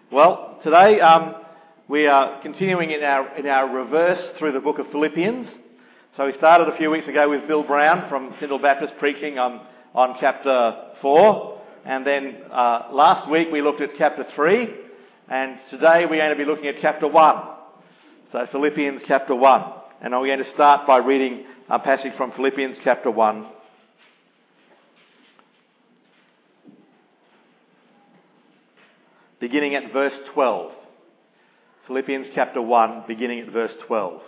Well, today we are continuing in our reverse through the book of Philippians. So we started a few weeks ago with Bill Brown from Tyndall Baptist preaching on chapter 4, and then last week we looked at chapter 3, and today we're going to be looking at chapter 1. So Philippians chapter 1, and we're going to start by reading a passage from Philippians chapter 1. Beginning at verse 12. Philippians chapter 1, beginning at verse 12.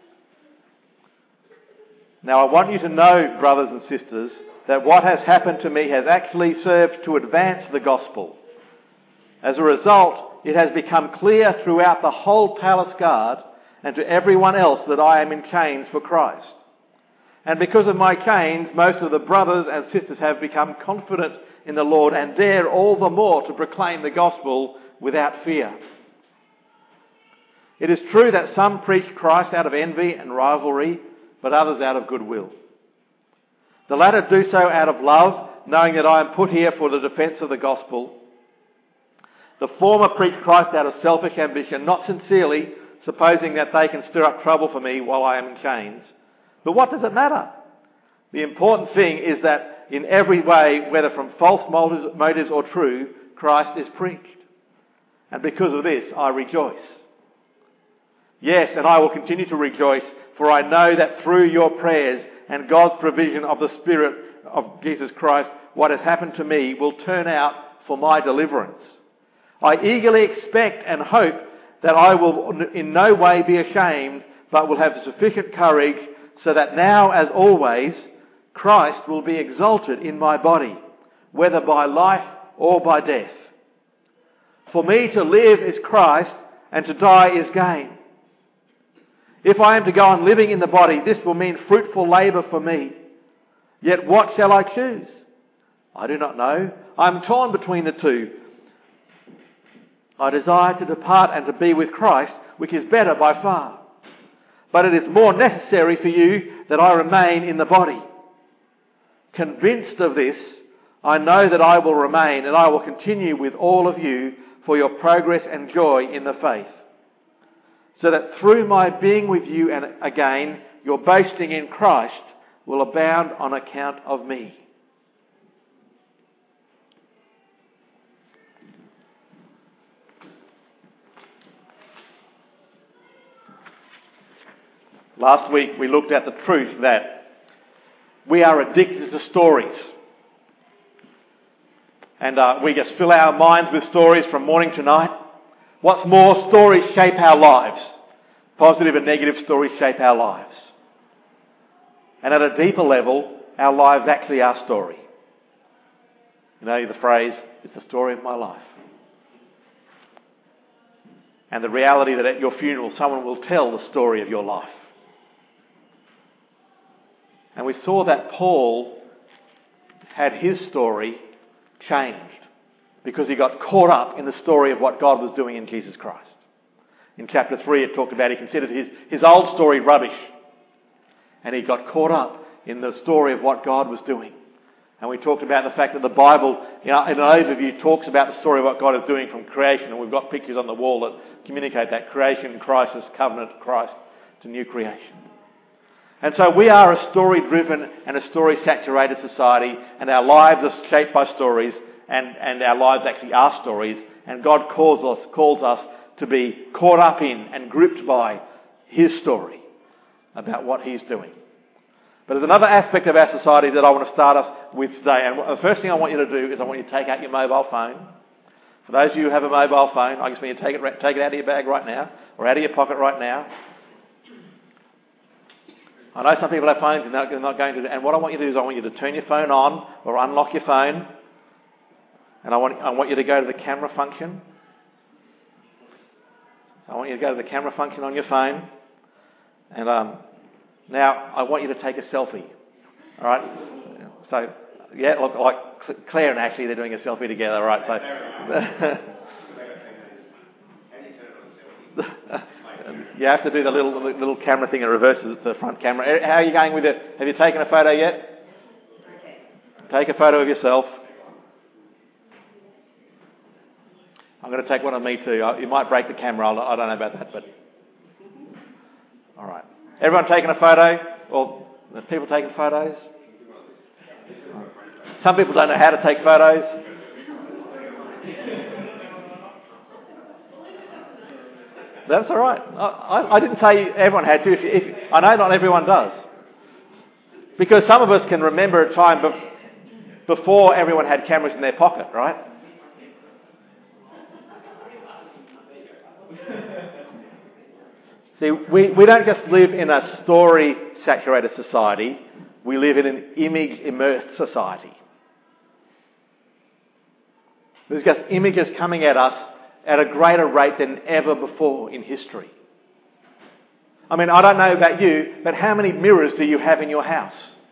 Now I want you to know, brothers and sisters, that what has happened to me has actually served to advance the gospel. As a result, it has become clear throughout the whole palace guard and to everyone else that I am in chains for Christ. And because of my chains, most of the brothers and sisters have become confident in the Lord and dare all the more to proclaim the gospel without fear. It is true that some preach Christ out of envy and rivalry, but others out of goodwill. The latter do so out of love, knowing that I am put here for the defence of the gospel. The former preach Christ out of selfish ambition, not sincerely, supposing that they can stir up trouble for me while I am in chains. But what does it matter? The important thing is that in every way, whether from false motives or true, Christ is preached. And because of this, I rejoice. Yes, and I will continue to rejoice, for I know that through your prayers and God's provision of the Spirit of Jesus Christ, what has happened to me will turn out for my deliverance. I eagerly expect and hope that I will in no way be ashamed, but will have sufficient courage, so that now, as always, Christ will be exalted in my body, whether by life or by death. For me to live is Christ, and to die is gain. If I am to go on living in the body, this will mean fruitful labour for me. Yet what shall I choose? I do not know. I am torn between the two. I desire to depart and to be with Christ, which is better by far. But it is more necessary for you that I remain in the body. Convinced of this, I know that I will remain and I will continue with all of you for your progress and joy in the faith, so that through my being with you and again, your boasting in Christ will abound on account of me. Last week we looked at the truth that we are addicted to stories. And we just fill our minds with stories from morning to night. What's more, stories shape our lives. Positive and negative stories shape our lives. And at a deeper level, our lives actually are story. You know the phrase, it's the story of my life. And the reality that at your funeral someone will tell the story of your life. And we saw that Paul had his story changed because he got caught up in the story of what God was doing in Jesus Christ. In chapter 3 it talked about he considered his old story rubbish. And he got caught up in the story of what God was doing. And we talked about the fact that the Bible, in an overview, talks about the story of what God is doing from creation. And we've got pictures on the wall that communicate that: creation, crisis, covenant, Christ, to new creation. And so we are a story-driven and a story-saturated society, and our lives are shaped by stories, and our lives actually are stories, and God calls us to be caught up in and gripped by His story about what He's doing. But there's another aspect of our society that I want to start us with today, and the first thing I want you to do is I want you to take out your mobile phone. For those of you who have a mobile phone, I just want you to take it out of your bag right now, or out of your pocket right now. I know some people have phones and they're not going to do it. And what I want you to do is I want you to turn your phone on or unlock your phone. And I want you to go to the camera function. I want you to go to the camera function on your phone. And now I want you to take a selfie. All right? So, yeah, look, like Claire and Ashley, they're doing a selfie together. All right? So... You have to do the little camera thing that reverses the front camera. How are you going with it? Have you taken a photo yet? Okay. Take a photo of yourself. I'm going to take one of me too. You might break the camera. I don't know about that, but... All right. Everyone taking a photo? Or the people taking photos? Some people don't know how to take photos. That's all right. I didn't say everyone had to. I know not everyone does. Because some of us can remember a time before everyone had cameras in their pocket, right? See, we don't just live in a story-saturated society. We live in an image-immersed society. There's just images coming at us at a greater rate than ever before in history. I mean, I don't know about you, but how many mirrors do you have in your house?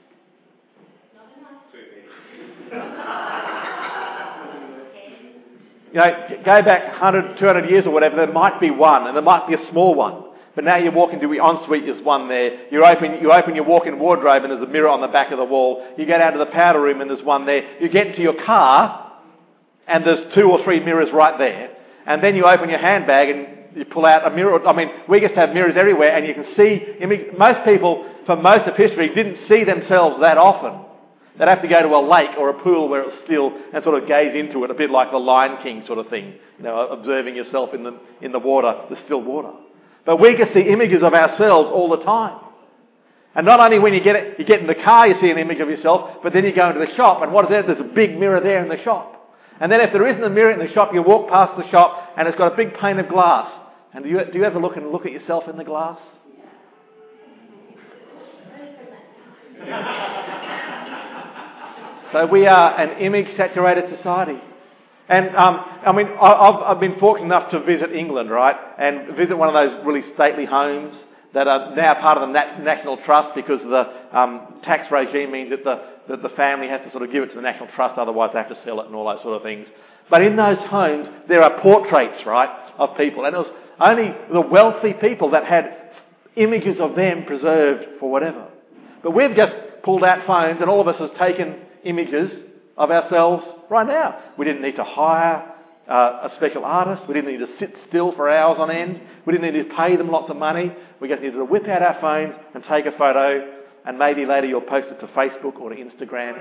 You know, go back 100, 200 years or whatever, there might be one, and there might be a small one. But now you walk into the ensuite, there's one there. You open your walk-in wardrobe and there's a mirror on the back of the wall. You go down to the powder room and there's one there. You get into your car and there's 2 or 3 mirrors right there. And then you open your handbag and you pull out a mirror. I mean, we just have mirrors everywhere and you can see... most people, for most of history, didn't see themselves that often. They'd have to go to a lake or a pool where it's still and sort of gaze into it, a bit like the Lion King sort of thing. You know, observing yourself in the water, the still water. But we can see images of ourselves all the time. And not only when you get in the car, you see an image of yourself, but then you go into the shop, and what is there? There's a big mirror there in the shop. And then if there isn't a mirror in the shop, you walk past the shop, and it's got a big pane of glass. And do you ever look at yourself in the glass? So we are an image-saturated society. And, I've been fortunate enough to visit England, right? And visit one of those really stately homes that are now part of the National Trust because the tax regime means that the family has to sort of give it to the National Trust, otherwise they have to sell it and all those sort of things. But in those homes, there are portraits, right, of people. And it was only the wealthy people that had images of them preserved for whatever. But we've just pulled out phones and all of us have taken images of ourselves right now. We didn't need to hire a special artist. We didn't need to sit still for hours on end. We didn't need to pay them lots of money. We just needed to whip out our phones and take a photo, and maybe later you'll post it to Facebook or to Instagram.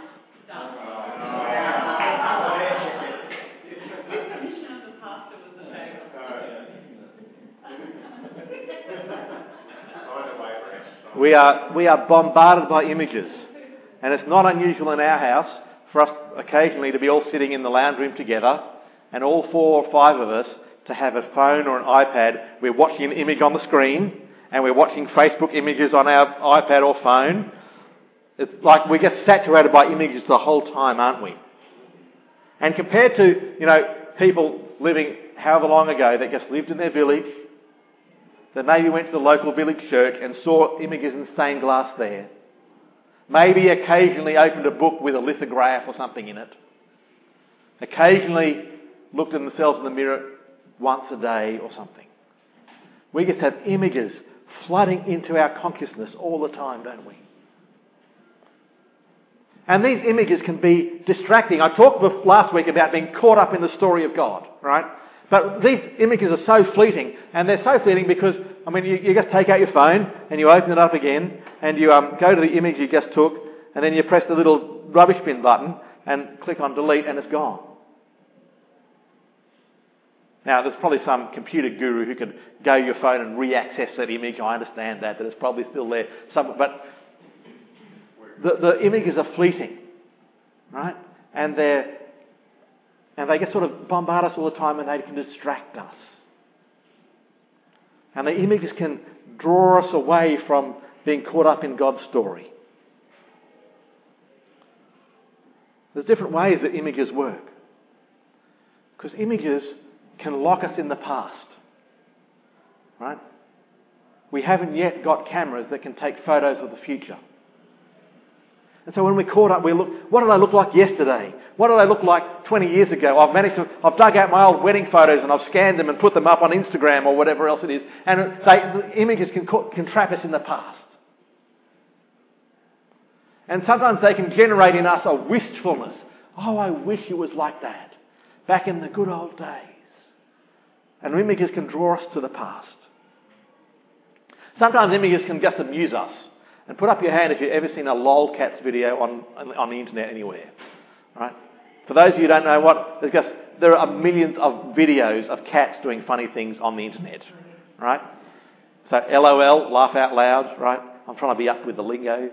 We are bombarded by images, and it's not unusual in our house for us occasionally to be all sitting in the lounge room together, and all 4 or 5 of us to have a phone or an iPad. We're watching an image on the screen, and we're watching Facebook images on our iPad or phone. It's like we get saturated by images the whole time, aren't we? And compared to, people living however long ago that just lived in their village, that maybe went to the local village church and saw images in stained glass there, maybe occasionally opened a book with a lithograph or something in it, occasionally looked at themselves in the mirror once a day or something. We just have images flooding into our consciousness all the time, don't we? And these images can be distracting. I talked last week about being caught up in the story of God, right? But these images are so fleeting, and they're so fleeting because, you just take out your phone and you open it up again and you go to the image you just took and then you press the little rubbish bin button and click on delete and it's gone. Now, there's probably some computer guru who could go to your phone and re-access that image. I understand that it's probably still there. But the images are fleeting, right? And they get sort of bombard us all the time and they can distract us. And the images can draw us away from being caught up in God's story. There's different ways that images work. Because images can lock us in the past. Right? We haven't yet got cameras that can take photos of the future. And so when we're caught up, we look, what did I look like yesterday? What did I look like 20 years ago? I've dug out my old wedding photos and I've scanned them and put them up on Instagram or whatever else it is. And the images can trap us in the past. And sometimes they can generate in us a wistfulness. Oh, I wish it was like that. Back in the good old days. And images can draw us to the past. Sometimes images can just amuse us. And put up your hand if you've ever seen a lolcats video on the internet anywhere. Right? For those of you who don't know what, there are millions of videos of cats doing funny things on the internet. Right? So LOL, laugh out loud, right? I'm trying to be up with the lingo.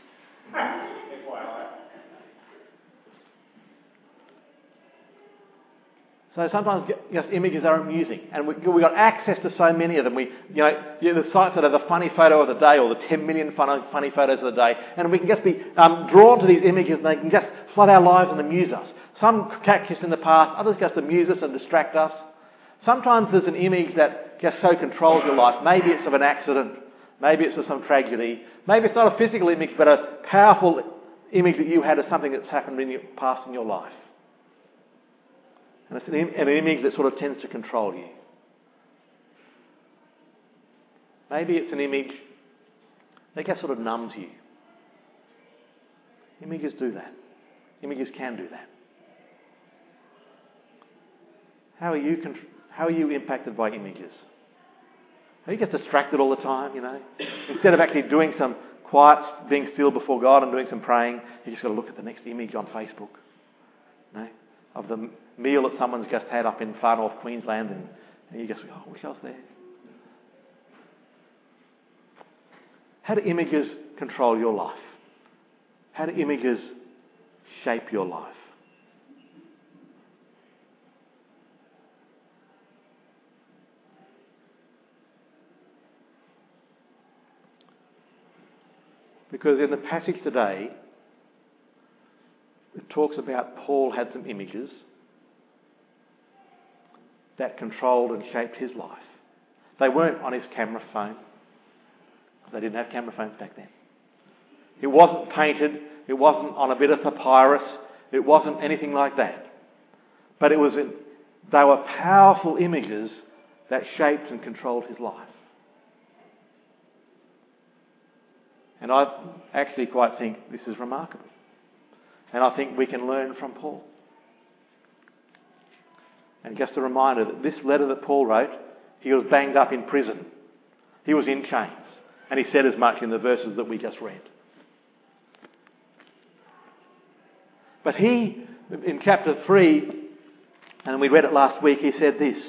So sometimes images are amusing, and we've got access to so many of them. The sites that are the funny photo of the day, or the 10 million funny photos of the day, and we can just be drawn to these images, and they can just flood our lives and amuse us. Some catch us in the past, others just amuse us and distract us. Sometimes there's an image that just so controls your life. Maybe it's of an accident, maybe it's of some tragedy, maybe it's not a physical image, but a powerful image that you had of something that's happened in your past in your life. And it's an image that sort of tends to control you. Maybe it's an image that just sort of numbs you. Images do that. Images can do that. How are you impacted by images? Are you just distracted all the time, Instead of actually doing some quiet, being still before God and doing some praying, you just got to look at the next image on Facebook. Of the meal that someone's just had up in far north Queensland, and you just go, I wish I was there. How do images control your life? How do images shape your life? Because in the passage today, it talks about Paul had some images that controlled and shaped his life. They weren't on his camera phone. They didn't have camera phones back then. It wasn't painted. It wasn't on a bit of papyrus. It wasn't anything like that. But they were powerful images that shaped and controlled his life. And I actually quite think this is remarkable. And I think we can learn from Paul. And just a reminder that this letter that Paul wrote, he was banged up in prison. He was in chains. And he said as much in the verses that we just read. But he, in chapter 3, and we read it last week, he said this.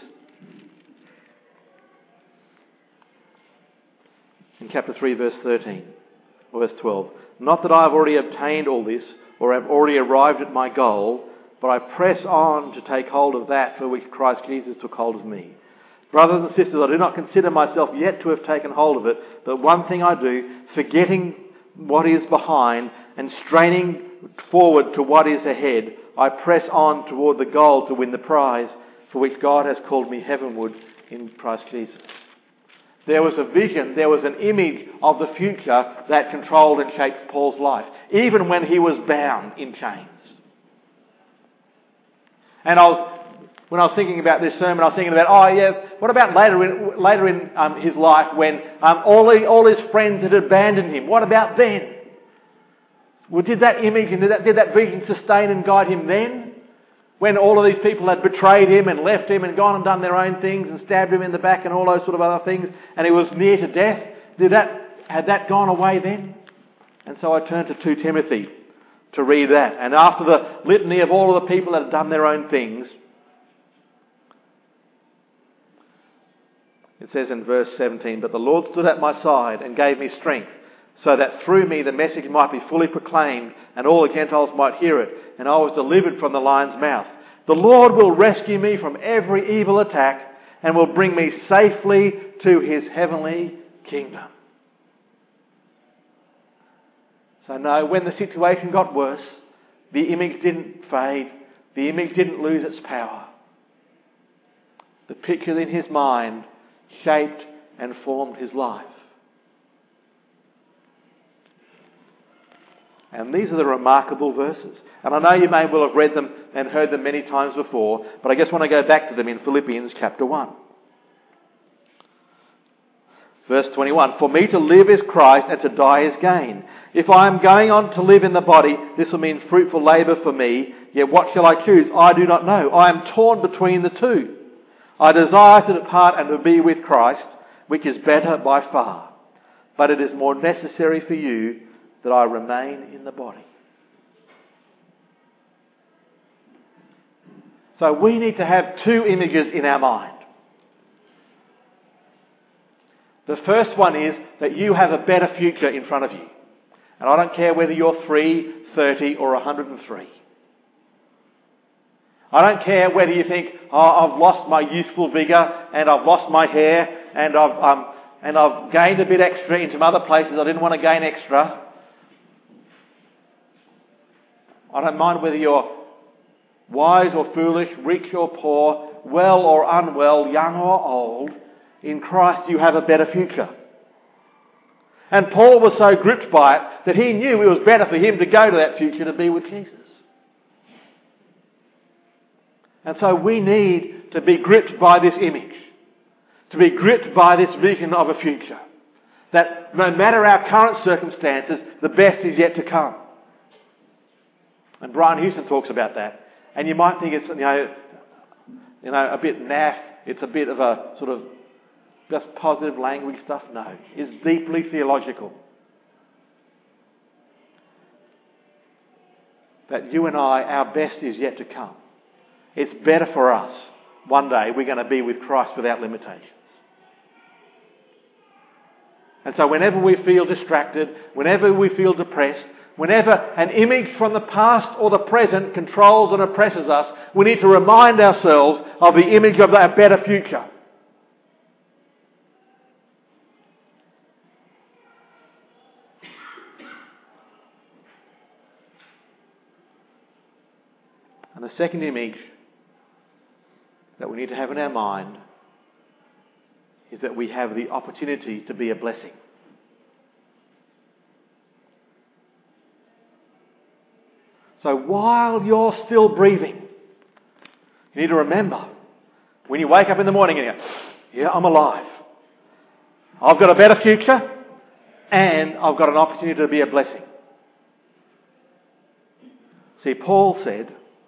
In chapter 3, verse 13, or verse 12. Not that I have already obtained all this, or have already arrived at my goal, but I press on to take hold of that for which Christ Jesus took hold of me. Brothers and sisters, I do not consider myself yet to have taken hold of it, but one thing I do, forgetting what is behind and straining forward to what is ahead, I press on toward the goal to win the prize for which God has called me heavenward in Christ Jesus. There was a vision, there was an image of the future that controlled and shaped Paul's life, even when he was bound in chains. And when I was thinking about this sermon, I was thinking about, what about later in his life when all his friends had abandoned him? What about then? Well, did that image and did that vision sustain and guide him then? When all of these people had betrayed him and left him and gone and done their own things and stabbed him in the back and all those sort of other things, and he was near to death, had that gone away then? And so I turned to 2 Timothy to read that. And after the litany of all of the people that had done their own things, it says in verse 17, but the Lord stood at my side and gave me strength, so that through me the message might be fully proclaimed and all the Gentiles might hear it, and I was delivered from the lion's mouth. The Lord will rescue me from every evil attack and will bring me safely to his heavenly kingdom. So no, when the situation got worse, the image didn't fade, the image didn't lose its power. The picture in his mind shaped and formed his life. And these are the remarkable verses. And I know you may well have read them and heard them many times before, but I just want to go back to them in Philippians chapter 1. Verse 21, for me to live is Christ and to die is gain. If I am going on to live in the body, this will mean fruitful labour for me. Yet what shall I choose? I do not know. I am torn between the two. I desire to depart and to be with Christ, which is better by far. But it is more necessary for you that I remain in the body. So we need to have two images in our mind. The first one is that you have a better future in front of you. And I don't care whether you're 3, 30 or 103. I don't care whether you think, I've lost my youthful vigour and I've lost my hair and I've gained a bit extra in some other places I didn't want to gain extra. I don't mind whether you're wise or foolish, rich or poor, well or unwell, young or old. In Christ you have a better future. And Paul was so gripped by it that he knew it was better for him to go to that future to be with Jesus. And so we need to be gripped by this image, to be gripped by this vision of a future. That no matter our current circumstances, the best is yet to come. And Brian Houston talks about that. And you might think it's a bit naff, it's a bit of a sort of just positive language stuff. No, it's deeply theological. That you and I, our best is yet to come. It's better for us. One day we're going to be with Christ without limitations. And so whenever we feel distracted, whenever we feel depressed, whenever an image from the past or the present controls and oppresses us, we need to remind ourselves of the image of a better future. And the second image that we need to have in our mind is that we have the opportunity to be a blessing. So while you're still breathing, you need to remember, when you wake up in the morning and you go, yeah, I'm alive. I've got a better future and I've got an opportunity to be a blessing. See, Paul said,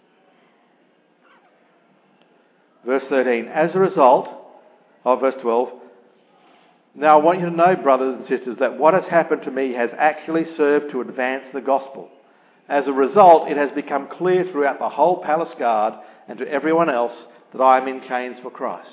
verse 13, as a result of verse 12, now I want you to know, brothers and sisters, that what has happened to me has actually served to advance the gospel. As a result, it has become clear throughout the whole palace guard and to everyone else that I am in chains for Christ.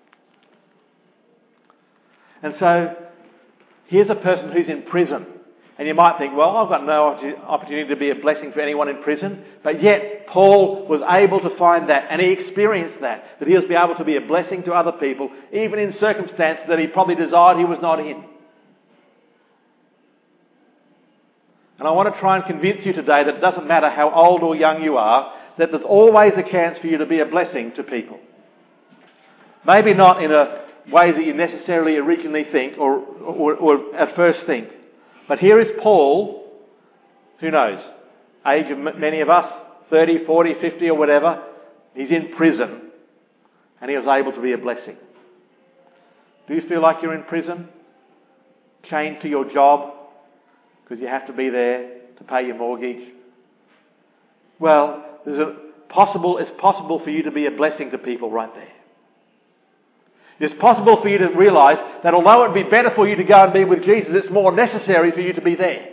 And so, here's a person who's in prison. And you might think, well, I've got no opportunity to be a blessing for anyone in prison. But yet, Paul was able to find that, and he experienced that he was able to be a blessing to other people, even in circumstances that he probably desired he was not in. And I want to try and convince you today that it doesn't matter how old or young you are, that there's always a chance for you to be a blessing to people. Maybe not in a way that you necessarily originally think or at first think. But here is Paul, who knows, age of many of us, 30, 40, 50 or whatever, he's in prison and he was able to be a blessing. Do you feel like you're in prison? Chained to your job because you have to be there to pay your mortgage? Well, it's possible for you to be a blessing to people right there. It's possible for you to realise that although it would be better for you to go and be with Jesus, it's more necessary for you to be there.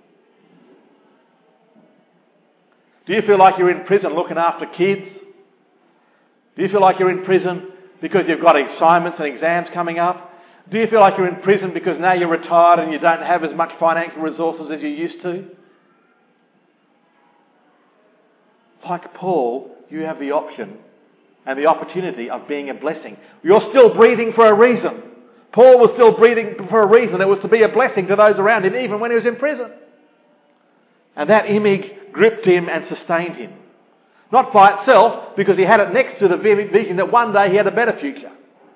Do you feel like you're in prison looking after kids? Do you feel like you're in prison because you've got assignments and exams coming up? Do you feel like you're in prison because now you're retired and you don't have as much financial resources as you used to? Like Paul, you have the option and the opportunity of being a blessing. You're still breathing for a reason. Paul was still breathing for a reason. It was to be a blessing to those around him, even when he was in prison. And that image gripped him and sustained him. Not by itself, because he had it next to the vision that one day he had a better future.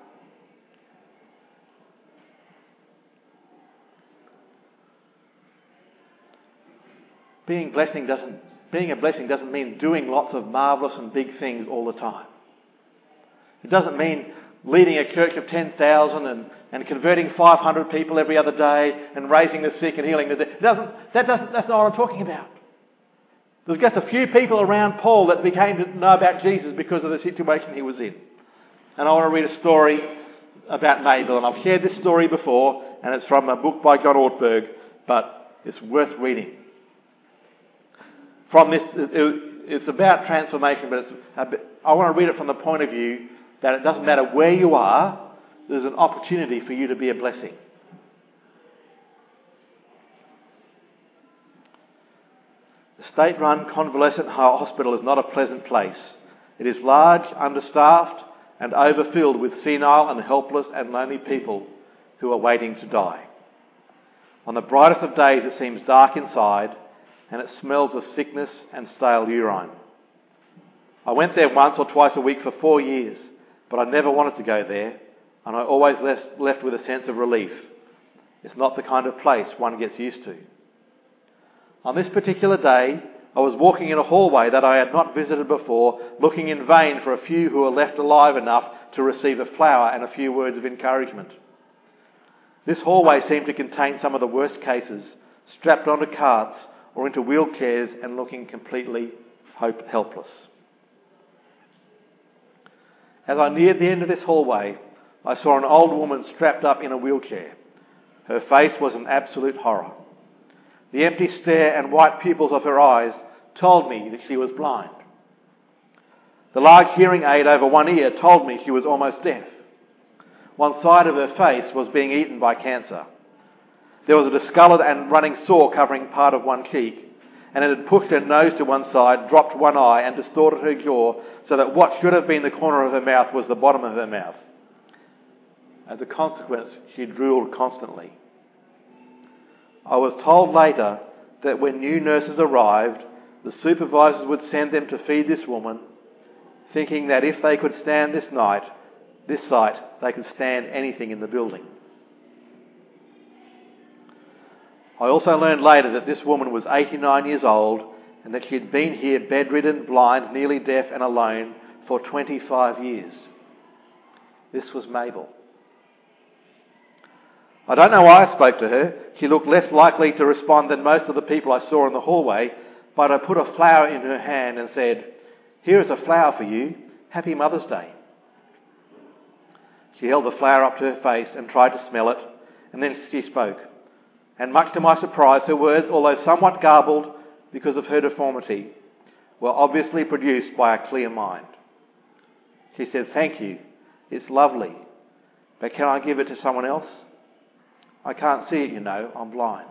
Being a blessing doesn't mean doing lots of marvellous and big things all the time. It doesn't mean leading a church of 10,000 and converting 500 people every other day and raising the sick and healing the dead. That's not what I'm talking about. There's just a few people around Paul that became to know about Jesus because of the situation he was in. And I want to read a story about Mabel. And I've shared this story before, and it's from a book by John Ortberg, but it's worth reading. From this, it's about transformation, but I want to read it from the point of view that it doesn't matter where you are, there's an opportunity for you to be a blessing. The state-run convalescent hospital is not a pleasant place. It is large, understaffed, and overfilled with senile and helpless and lonely people who are waiting to die. On the brightest of days it seems dark inside, and it smells of sickness and stale urine. I went there once or twice a week for 4 years, but I never wanted to go there, and I always left with a sense of relief. It's not the kind of place one gets used to. On this particular day, I was walking in a hallway that I had not visited before, looking in vain for a few who were left alive enough to receive a flower and a few words of encouragement. This hallway seemed to contain some of the worst cases, strapped onto carts or into wheelchairs and looking completely helpless. As I neared the end of this hallway, I saw an old woman strapped up in a wheelchair. Her face was an absolute horror. The empty stare and white pupils of her eyes told me that she was blind. The large hearing aid over one ear told me she was almost deaf. One side of her face was being eaten by cancer. There was a discoloured and running sore covering part of one cheek, and it had pushed her nose to one side, dropped one eye, and distorted her jaw so that what should have been the corner of her mouth was the bottom of her mouth. As a consequence, she drooled constantly. I was told later that when new nurses arrived, the supervisors would send them to feed this woman, thinking that if they could stand this sight, they could stand anything in the building. I also learned later that this woman was 89 years old and that she had been here bedridden, blind, nearly deaf and alone for 25 years. This was Mabel. I don't know why I spoke to her. She looked less likely to respond than most of the people I saw in the hallway, but I put a flower in her hand and said, "Here is a flower for you. Happy Mother's Day." She held the flower up to her face and tried to smell it, and then she spoke. And much to my surprise, her words, although somewhat garbled because of her deformity, were obviously produced by a clear mind. She said, "Thank you. It's lovely. But can I give it to someone else? I can't see it, you know. I'm blind."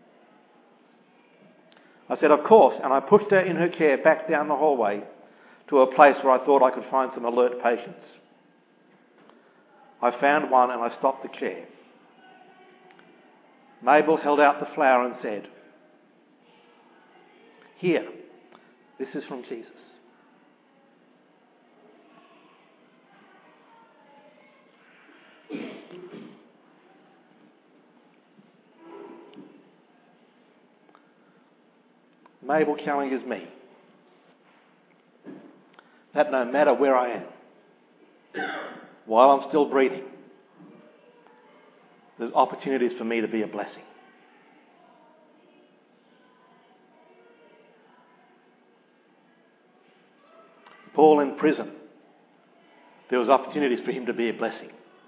I said, "Of course," and I pushed her in her chair back down the hallway to a place where I thought I could find some alert patients. I found one and I stopped the chair. Mabel held out the flower and said, "Here, this is from Jesus." Mabel challenges me that no matter where I am, while I'm still breathing, there's opportunities for me to be a blessing. Paul in prison, there was opportunities for him to be a blessing.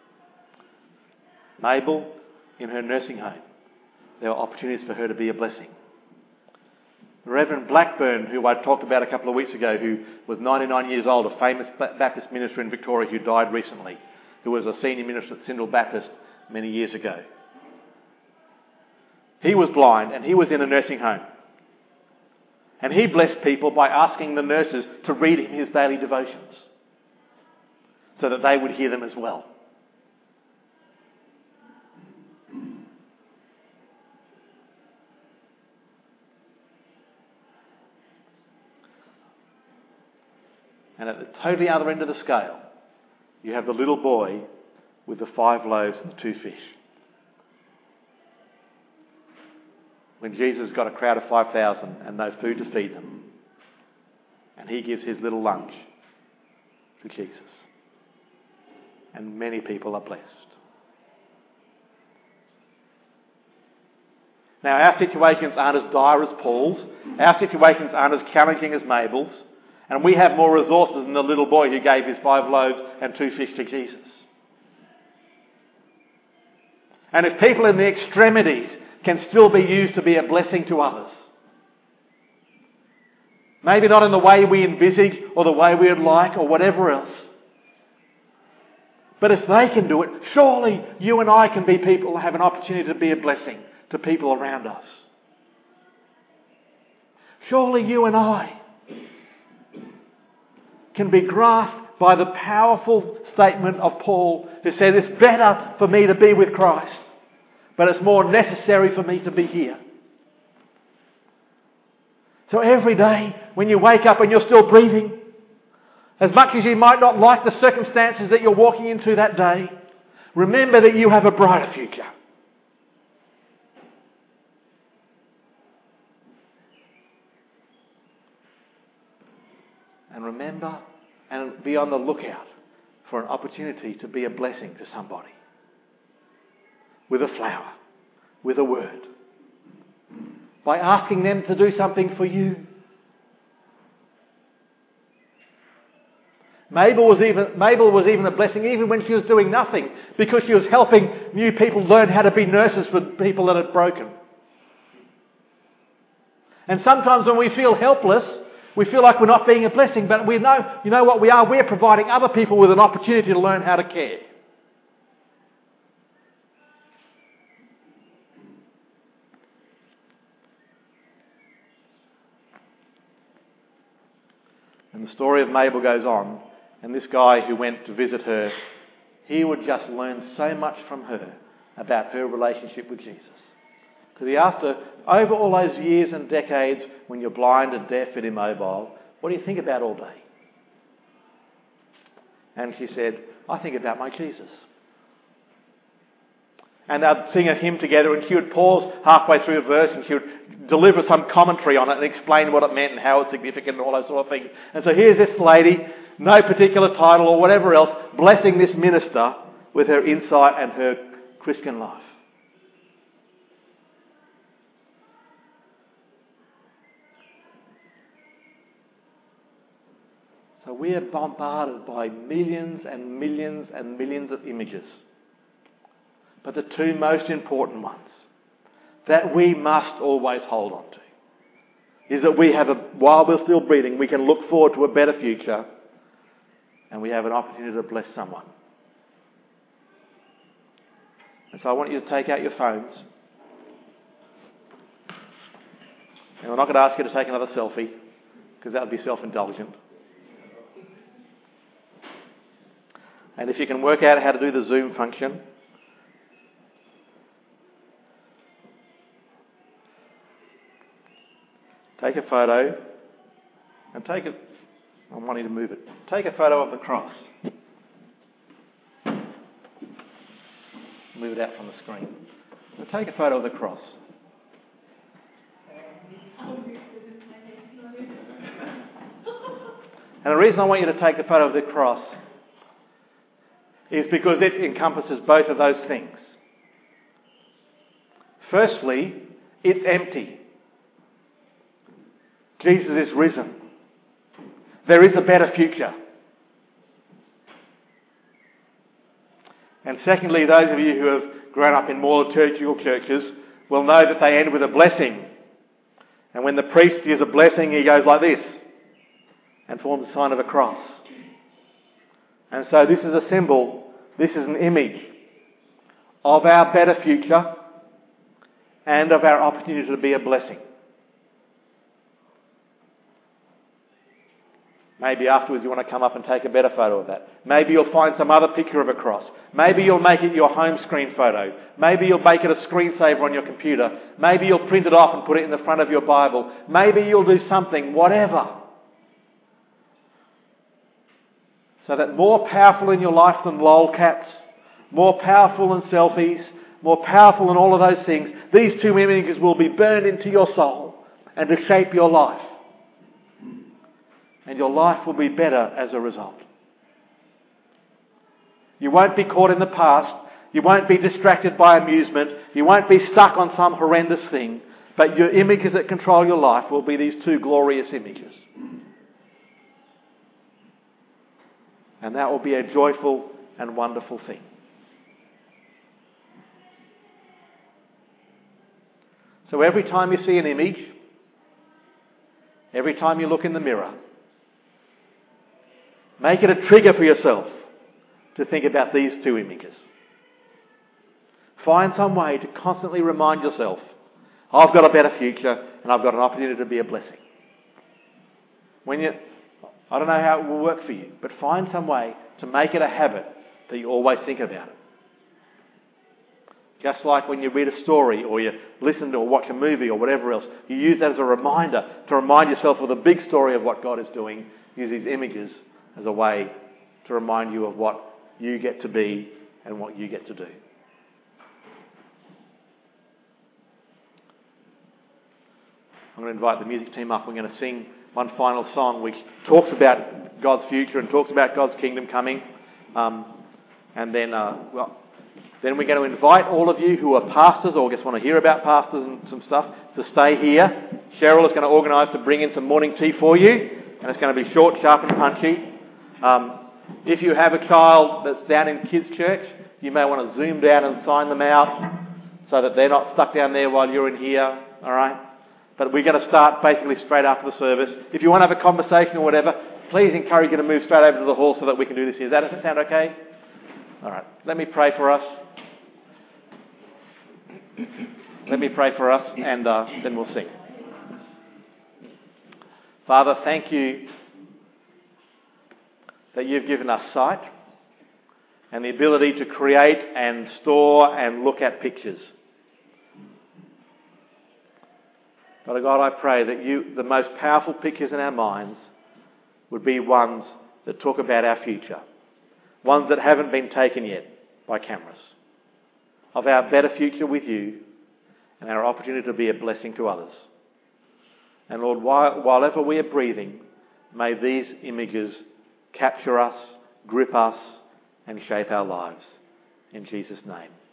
Mabel in her nursing home, there were opportunities for her to be a blessing. Reverend Blackburn, who I talked about a couple of weeks ago, who was 99 years old, a famous Baptist minister in Victoria who died recently, who was a senior minister at Sindel Baptist many years ago. He was blind and he was in a nursing home. And he blessed people by asking the nurses to read him his daily devotions so that they would hear them as well. And at the totally other end of the scale, you have the little boy with the 5 loaves and the 2 fish. When Jesus got a crowd of 5,000 and no food to feed them, and he gives his little lunch to Jesus. And many people are blessed. Now, our situations aren't as dire as Paul's. Our situations aren't as challenging as Mabel's. And we have more resources than the little boy who gave his 5 loaves and 2 fish to Jesus. And if people in the extremities can still be used to be a blessing to others, maybe not in the way we envisage or the way we would like or whatever else, but if they can do it, surely you and I can be people who have an opportunity to be a blessing to people around us. Surely you and I can be grasped by the powerful statement of Paul, who said, it's better for me to be with Christ, but it's more necessary for me to be here. So every day when you wake up and you're still breathing, as much as you might not like the circumstances that you're walking into that day, remember that you have a brighter future. And remember and be on the lookout for an opportunity to be a blessing to somebody. With a flower, with a word. By asking them to do something for you. Mabel was even a blessing even when she was doing nothing, because she was helping new people learn how to be nurses for people that had broken. And sometimes when we feel helpless, we feel like we're not being a blessing, but we know, you know what we are? We're providing other people with an opportunity to learn how to care. And the story of Mabel goes on, and this guy who went to visit her, he would just learn so much from her about her relationship with Jesus. Because he asked her, over all those years and decades when you're blind and deaf and immobile, what do you think about all day? And she said, I think about my Jesus. And they'd sing a hymn together, and she would pause halfway through a verse and she would deliver some commentary on it and explain what it meant and how it's significant and all those sort of things. And so here's this lady, no particular title or whatever else, blessing this minister with her insight and her Christian life. So we are bombarded by millions and millions and millions of images. But the two most important ones that we must always hold on to is that we have, while we're still breathing, we can look forward to a better future, and we have an opportunity to bless someone. And so I want you to take out your phones. And we're not going to ask you to take another selfie, because that would be self-indulgent. And if you can work out how to do the zoom function, take a photo and take it. I'm wanting to move it. Take a photo of the cross. Move it out from the screen. And take a photo of the cross. And the reason I want you to take the photo of the cross is because it encompasses both of those things. Firstly, it's empty. Jesus is risen. There is a better future. And secondly, those of you who have grown up in more liturgical churches will know that they end with a blessing. And when the priest gives a blessing, he goes like this and forms the sign of a cross. And so this is a symbol, this is an image of our better future and of our opportunity to be a blessing. Maybe afterwards you want to come up and take a better photo of that. Maybe you'll find some other picture of a cross. Maybe you'll make it your home screen photo. Maybe you'll make it a screensaver on your computer. Maybe you'll print it off and put it in the front of your Bible. Maybe you'll do something, whatever. So that more powerful in your life than lolcats, more powerful than selfies, more powerful than all of those things, these two images will be burned into your soul and to shape your life. And your life will be better as a result. You won't be caught in the past. You won't be distracted by amusement. You won't be stuck on some horrendous thing. But your images that control your life will be these two glorious images. And that will be a joyful and wonderful thing. So every time you see an image, every time you look in the mirror, make it a trigger for yourself to think about these two images. Find some way to constantly remind yourself, I've got a better future and I've got an opportunity to be a blessing. I don't know how it will work for you, but find some way to make it a habit that you always think about it. Just like when you read a story or you listen to or watch a movie or whatever else, you use that as a reminder to remind yourself of the big story of what God is doing. Use these images as a way to remind you of what you get to be and what you get to do. I'm going to invite the music team up. We're going to sing one final song which talks about God's future and talks about God's kingdom coming. Then we're going to invite all of you who are pastors or just want to hear about pastors and some stuff to stay here. Cheryl is going to organise to bring in some morning tea for you, and it's going to be short, sharp and punchy. If you have a child that's down in kids' church, you may want to zoom down and sign them out so that they're not stuck down there while you're in here, all right? But we're going to start basically straight after the service. If you want to have a conversation or whatever, please encourage you to move straight over to the hall so that we can do this here. Does that sound okay? All right. Let me pray for us. Let me pray for us and then we'll sing. Father, thank you that you've given us sight and the ability to create and store and look at pictures. Father God, I pray that the most powerful pictures in our minds would be ones that talk about our future, ones that haven't been taken yet by cameras, of our better future with you and our opportunity to be a blessing to others. And Lord, while we are breathing, may these images capture us, grip us, and shape our lives. In Jesus' name.